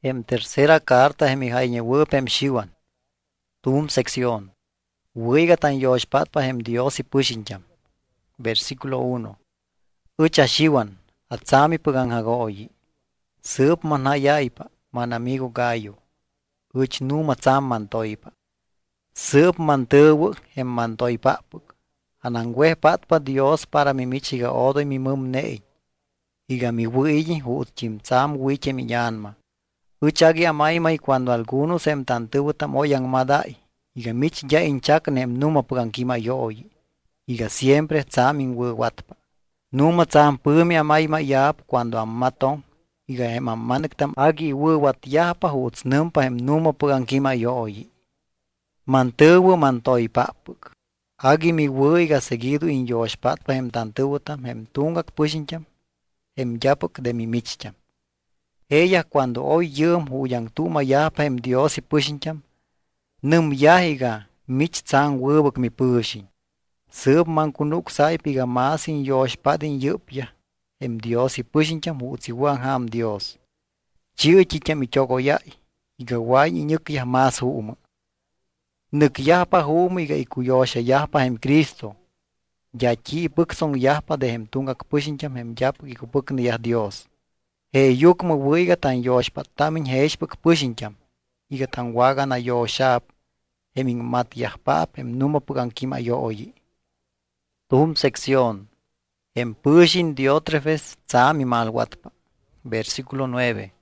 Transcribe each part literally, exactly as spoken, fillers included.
En tercera carta hem Wupem Shiwan. Tum sección. Wiga tan yoshpatpa hem Dios y pushincham. Versículo uno. Ucha Shiwan. Atsami pugan hagoyi. Sup manayaipa. Man amigo gallo. Uch numa tsam mantoipa. Sup mantewu hem mantoipapuk. Anangwe patpa Dios para mi michiga odo y mi mum nei. Iga mi wuiji hut chim tsam wiche mi yanma. Uchagi amaimai cuando algunos em tantubuta moyan madai. Iga mich ya inchak nem numa pugankima yoyi. Iga siempre tsamin watpa. Numa tsam pumi amaima yap cuando ammaton. Iga em ammanektam agi wat yapa huts numpa em numa pugankima yoyi. Mantubu mantoi papuk. Agi mi iga seguido in yoshpatpa em tantubutam em tungak pushincham. Em yapuk de mi michcham. Ella cuando hoy yum huyang tuma yapa em Dios y pushincham. Num yahiga mich tsang wubuk mi pushin. Sub man kunuk saipiga masin yoshpadin yupya. Em Dios y pushincham hutsi wang ham Dios. Chiu chicham ichoko yai. Iga wai inyuk yah mas huma. Nuk yapa huma iga ikuyosha yapa em Cristo. Ya chi puksong yapa de hem tungak pushincham hem yapuk ikupukni yah Dios. He yukma wiga tan yoshpat tamin heshpuk pushincham. Iga tan waga na yoshap. Hemin mat yahpap hem numa pugankima yoyi. Tum sección. Hem pushin Diótrefes tsami malwatpa. Versículo nueve.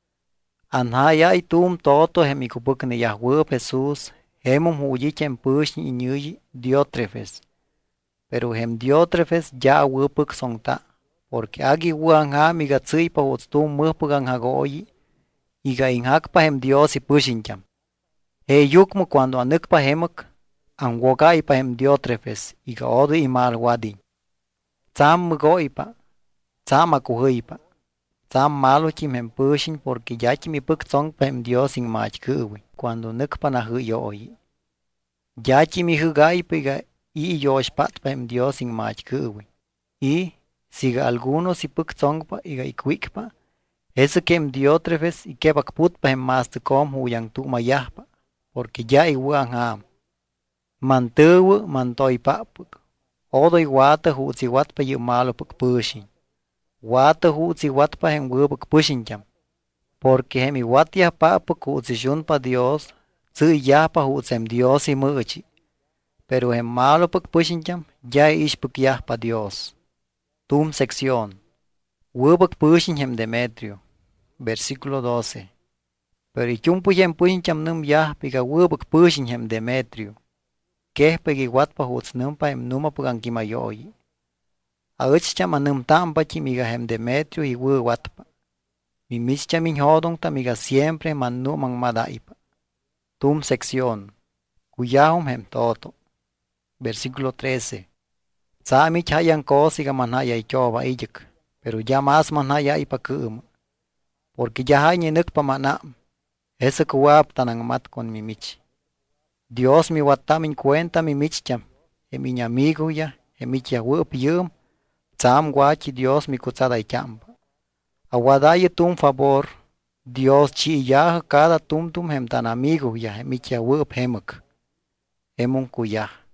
Anhayay tum toto hem ikupukni yahwup Jesús. Hemum huyichem pushin inyuyi Diótrefes. Pero hem Diótrefes ya wupuk songta. Porque agi wuang ham iga tsipa huts tum mupugang hagoyi. Iga inhakpa hem Dios y pushincham. He yukmu cuando anukpa hemak. An wogaipa hem Diótrefes. Iga odu imal wadi. Tsam mugoipa. Tsam akuhipa. Tsam maluchim hem pushin porque yachim ipuk tsongpa hem Dios in mach kuwi. Cuando nukpa na hu yoyi. Yachim ihugaipa iga i yoshpatpa hem Dios in mach kuwi. Y siga algunos ipuk tsongpa iga ikwikpa. Eso que em Diótrefes y que bakputpa hem mastukom huyang tumayahpa. Porque ya iwan ham. Mantuwu mantoi papuk. Odo iwata hutsi watpa yu malupuk pushin. Wata hutsi watpa hem wubuk pushincham. Porque hem iwatia papuk hutsi shunpa Dios. Tsu yahpa hutsi hem Dios imuchi. Pero hem malupuk pushincham ya ishpuk yahpa Dios. Tum sección. Wubuk pushin hem Demetrio. Versículo doce. Pero ichumpu hem pushincham num yahpiga wubuk pushin hem Demetrio. Kehpegi watpa huts numpa hem numa pugankima yoyi. Auchcham anum tampa chimiga hem Demetrio y wu watpa. Mi mischam in hodong tamiga siempre man numang madaipa. Tum sección. Cuyahum hem toto. Versículo trece. Tsami chayan kosiga manhaya ichoba iyuk. Pero ya más manhaya ipakum. Porque ya hay nukpa manam. Eso kuwap tanang mat con mi mich. Dios mi watamin cuenta mi michcham. E mi amigo ya. E mi wup yum. Tsam guachi Dios mi kutsada ichamba. Aguadaye tum favor. Dios chi ya cada tum tum hem tan amigo ya. E mi wup hemuk. Emun kuyah.